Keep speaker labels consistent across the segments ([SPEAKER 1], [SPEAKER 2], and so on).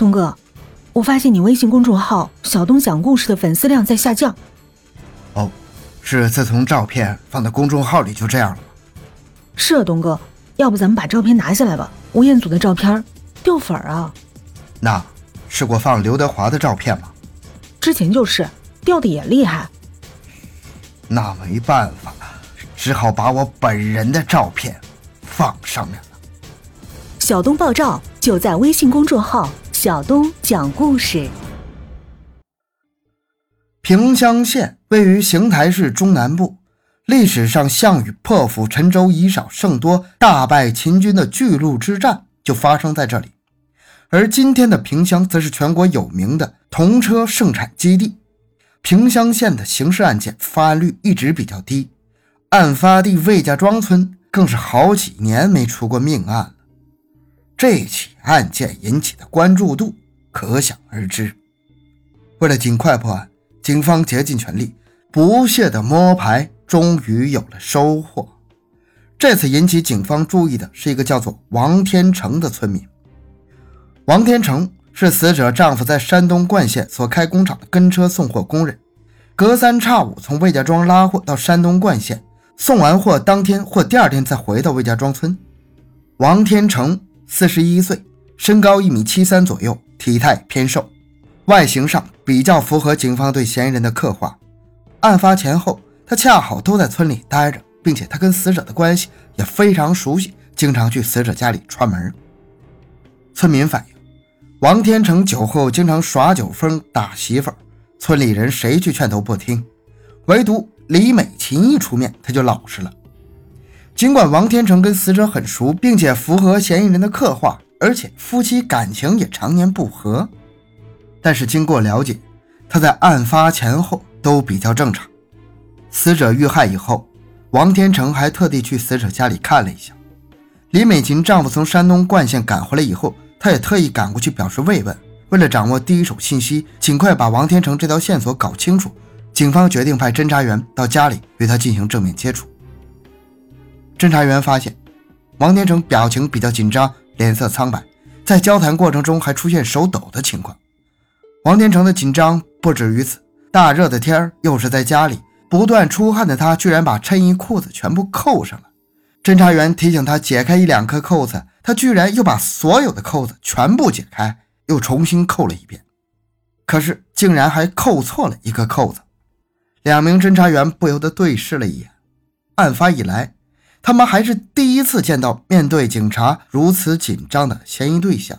[SPEAKER 1] 东哥，我发现你微信公众号小东讲故事的粉丝量在下降。
[SPEAKER 2] 哦，是自从照片放在公众号里就这样了吗？
[SPEAKER 1] 是啊，东哥，要不咱们把照片拿下来吧，吴彦祖的照片掉粉啊。
[SPEAKER 2] 那试过放刘德华的照片吗？
[SPEAKER 1] 之前就是掉的也厉害。
[SPEAKER 2] 那没办法了，只好把我本人的照片放上面了。
[SPEAKER 1] 小东爆照就在微信公众号小东讲故事。
[SPEAKER 2] 萍乡县位于邢台市中南部，历史上项羽破釜沉舟以少胜多，大败秦军的巨鹿之战就发生在这里。而今天的萍乡则是全国有名的铜车盛产基地。萍乡县的刑事案件发案率一直比较低，案发地魏家庄村更是好几年没出过命案了。这起案件引起的关注度可想而知。为了尽快破案，警方竭尽全力，不懈的摸排，终于有了收获。这次引起警方注意的是一个叫做王天成的村民。王天成是死者丈夫在山东冠县所开工厂的跟车送货工人，隔三差五从魏家庄拉货到山东冠县，送完货当天或第二天再回到魏家庄村。王天成41岁，身高1.73米左右，体态偏瘦，外形上比较符合警方对嫌疑人的刻画。案发前后，他恰好都在村里待着，并且他跟死者的关系也非常熟悉，经常去死者家里串门。村民反映，王天成酒后经常耍酒疯打媳妇儿，村里人谁去劝都不听，唯独李美琴一出面他就老实了。尽管王天成跟死者很熟，并且符合嫌疑人的刻画，而且夫妻感情也常年不和，但是经过了解，他在案发前后都比较正常。死者遇害以后，王天成还特地去死者家里看了一下。李美琴丈夫从山东冠县赶回来以后，他也特意赶过去表示慰问。为了掌握第一手信息，尽快把王天成这条线索搞清楚，警方决定派侦查员到家里与他进行正面接触。侦查员发现王天成表情比较紧张，脸色苍白，在交谈过程中还出现手抖的情况。王天成的紧张不止于此，大热的天又是在家里，不断出汗的他居然把衬衣裤子全部扣上了。侦查员提醒他解开1-2颗扣子，他居然又把所有的扣子全部解开，又重新扣了一遍，可是竟然还扣错了一个扣子。2名侦查员不由得对视了一眼。案发以来，他们还是第一次见到面对警察如此紧张的嫌疑对象。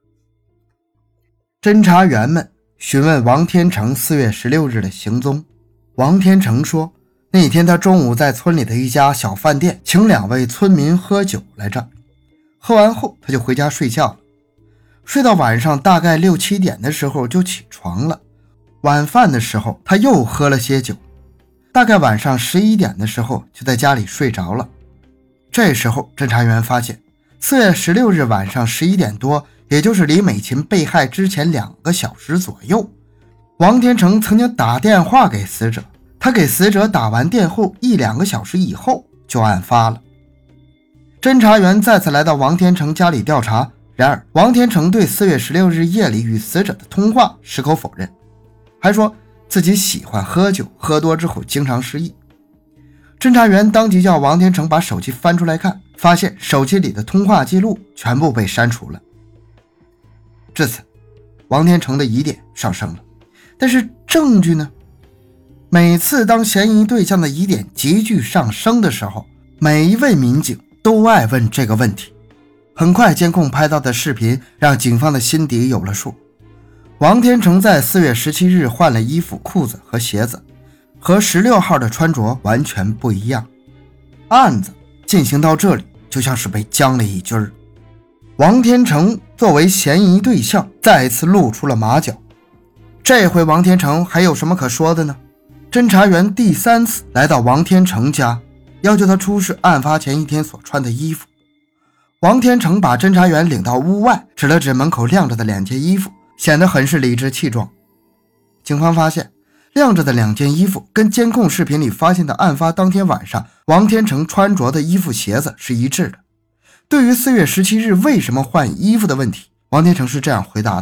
[SPEAKER 2] 侦查员们询问王天成4月16日的行踪。王天成说，那天他中午在村里的一家小饭店请2位村民喝酒来着，喝完后他就回家睡觉了，睡到晚上大概6、7点的时候就起床了。晚饭的时候他又喝了些酒，大概晚上11点的时候就在家里睡着了。这时候侦查员发现4月16日晚上11点多，也就是李美琴被害之前2个小时左右，王天成曾经打电话给死者，他给死者打完电后1-2个小时以后就案发了。侦查员再次来到王天成家里调查，然而王天成对4月16日夜里与死者的通话矢口否认，还说自己喜欢喝酒，喝多之后经常失忆。侦查员当即叫王天成把手机翻出来看，发现手机里的通话记录全部被删除了。至此，王天成的疑点上升了，但是证据呢？每次当嫌疑对象的疑点急剧上升的时候，每一位民警都爱问这个问题。很快监控拍到的视频让警方的心底有了数。王天成在4月17日换了衣服、裤子和鞋子，和16号的穿着完全不一样。案子进行到这里就像是被僵了一军。王天成作为嫌疑对象再次露出了马脚。这回王天成还有什么可说的呢？侦查员第3次来到王天成家，要求他出示案发前一天所穿的衣服。王天成把侦查员领到屋外，指了指门口晾着的2件衣服，显得很是理直气壮。警方发现晾着的2件衣服跟监控视频里发现的案发当天晚上王天成穿着的衣服鞋子是一致的。对于4月17日为什么换衣服的问题，王天成是这样回答的：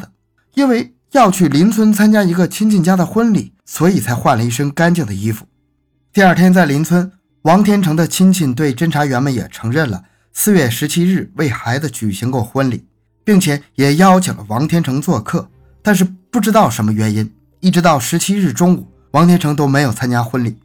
[SPEAKER 2] 因为要去邻村参加一个亲戚家的婚礼，所以才换了一身干净的衣服。第二天在邻村，王天成的亲戚对侦查员们也承认了4月17日为孩子举行过婚礼，并且也邀请了王天成做客，但是不知道什么原因，一直到17日中午，王天成都没有参加婚礼。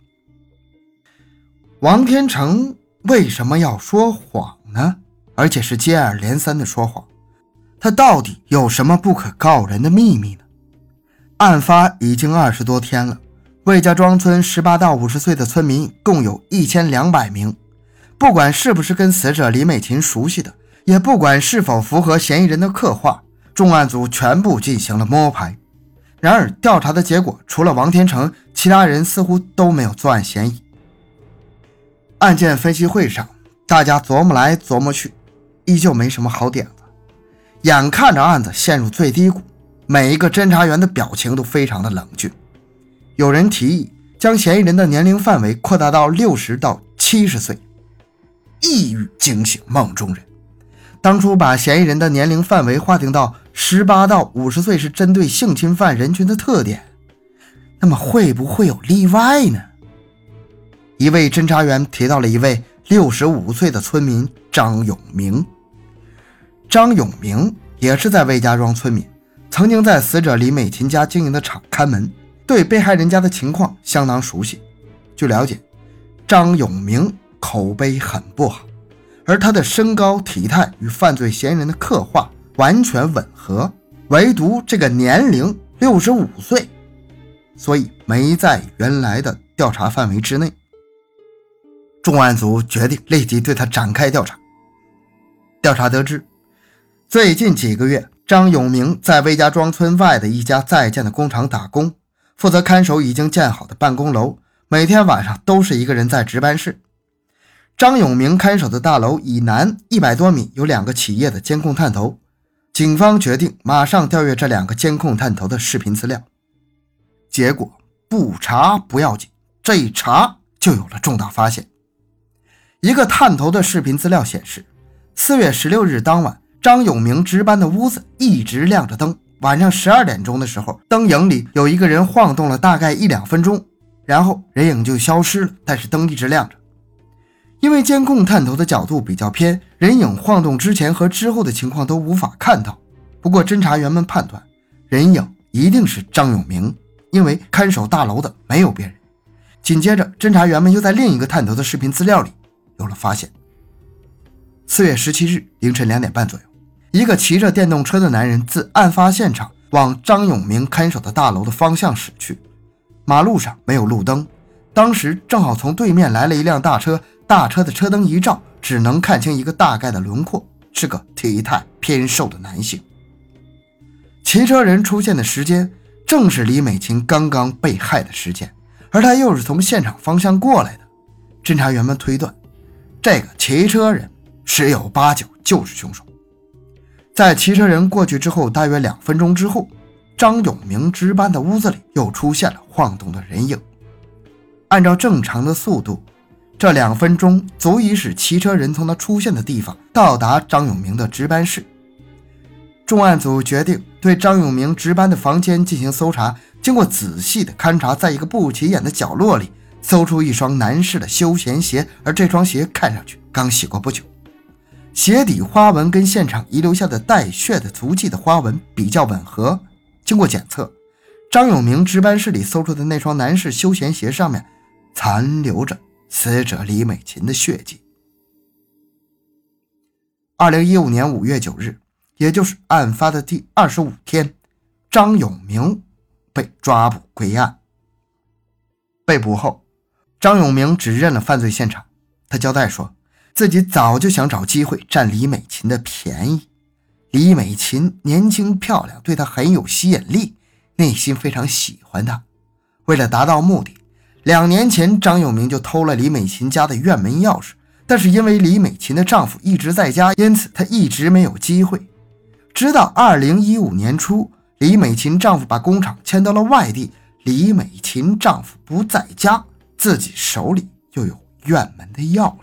[SPEAKER 2] 王天成为什么要说谎呢？而且是接二连三的说谎，他到底有什么不可告人的秘密呢？案发已经20多天了，魏家庄村18到50岁的村民共有1200名，不管是不是跟死者李美琴熟悉的，也不管是否符合嫌疑人的刻画，重案组全部进行了摸排。然而调查的结果，除了王天成，其他人似乎都没有作案嫌疑。案件分析会上，大家琢磨来琢磨去，依旧没什么好点子。眼看着案子陷入最低谷，每一个侦查员的表情都非常的冷峻。有人提议将嫌疑人的年龄范围扩大到60到70岁，一语惊醒梦中人。当初把嫌疑人的年龄范围划定到18到50岁是针对性侵犯人群的特点，那么会不会有例外呢？一位侦查员提到了一位65岁的村民张永明。张永明也是在魏家庄村民，曾经在死者李美琴家经营的厂看门，对被害人家的情况相当熟悉。据了解，张永明口碑很不好，而他的身高体态与犯罪嫌疑人的刻画完全吻合，唯独这个年龄65岁，所以没在原来的调查范围之内。重案组决定立即对他展开调查。调查得知，最近几个月，张永明在魏家庄村外的一家在建的工厂打工，负责看守已经建好的办公楼，每天晚上都是一个人在值班室。张永明看守的大楼以南100多米有2个企业的监控探头，警方决定马上调阅这2个监控探头的视频资料。结果不查不要紧，这一查就有了重大发现。一个探头的视频资料显示，4月16日当晚，张永明值班的屋子一直亮着灯，晚上12点钟的时候，灯影里有一个人晃动了大概1-2分钟，然后人影就消失了，但是灯一直亮着。因为监控探头的角度比较偏，人影晃动之前和之后的情况都无法看到。不过侦查员们判断，人影一定是张永明，因为看守大楼的没有别人。紧接着，侦查员们又在另一个探头的视频资料里有了发现。4月17日凌晨2点半左右，一个骑着电动车的男人自案发现场往张永明看守的大楼的方向驶去。马路上没有路灯，当时正好从对面来了一辆大车，大车的车灯一照，只能看清一个大概的轮廓，是个体态偏瘦的男性。骑车人出现的时间正是李美琴刚刚被害的时间，而他又是从现场方向过来的。侦查员们推断，这个骑车人十有八九就是凶手。在骑车人过去之后，大约2分钟之后，张永明值班的屋子里又出现了晃动的人影。按照正常的速度，这2分钟足以使骑车人从他出现的地方到达张永明的值班室。重案组决定对张永明值班的房间进行搜查，经过仔细的勘察，在一个不起眼的角落里搜出一双男士的休闲鞋，而这双鞋看上去刚洗过不久。鞋底花纹跟现场遗留下的带血的足迹的花纹比较吻合。经过检测，张永明值班室里搜出的那双男士休闲鞋上面残留着死者李美琴的血迹。2015年5月9日，也就是案发的第25天，张永明被抓捕归案。被捕后，张永明指认了犯罪现场。他交代说，自己早就想找机会占李美琴的便宜。李美琴年轻漂亮，对他很有吸引力，内心非常喜欢她。为了达到目的，2年前张永明就偷了李美琴家的院门钥匙，但是因为李美琴的丈夫一直在家，因此她一直没有机会。直到2015年初，李美琴丈夫把工厂迁到了外地，李美琴丈夫不在家，自己手里又有院门的钥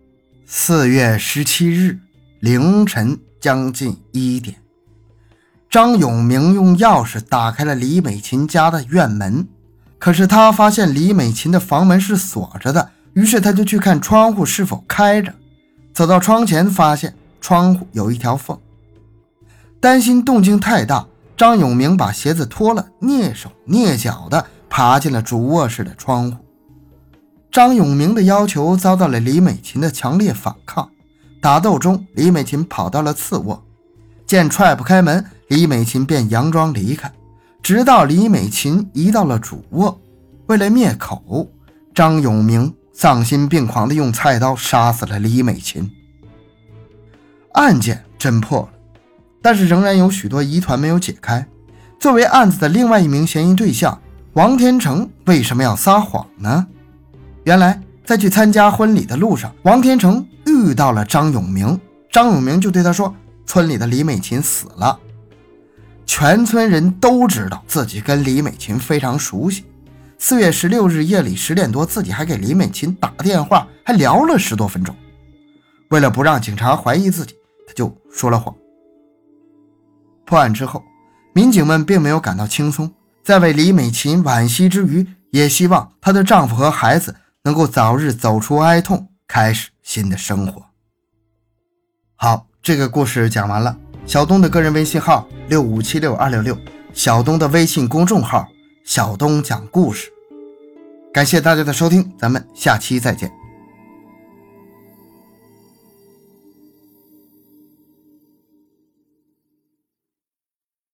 [SPEAKER 2] 匙。4月17日凌晨将近1点， 张永明用钥匙打开了李美琴家的院门，可是他发现李美琴的房门是锁着的，于是他就去看窗户是否开着。走到窗前，发现窗户有一条缝。担心动静太大，张永明把鞋子脱了，蹑手蹑脚地爬进了主卧室的窗户。张永明的要求遭到了李美琴的强烈反抗，打斗中李美琴跑到了次卧，见踹不开门，李美琴便佯装离开，直到李美琴移到了主卧。为了灭口，张永明丧心病狂地用菜刀杀死了李美琴。案件侦破了，但是仍然有许多疑团没有解开。作为案子的另外一名嫌疑对象，王天成为什么要撒谎呢？原来在去参加婚礼的路上，王天成遇到了张永明，张永明就对他说，村里的李美琴死了。全村人都知道自己跟李美琴非常熟悉。4月16日夜里10点多，自己还给李美琴打电话，还聊了10多分钟。为了不让警察怀疑自己，他就说了谎。破案之后，民警们并没有感到轻松，在为李美琴惋惜之余，也希望她的丈夫和孩子能够早日走出哀痛，开始新的生活。好，这个故事讲完了。小东的个人微信号6576266，小东的微信公众号小东讲故事。感谢大家的收听，咱们下期再见。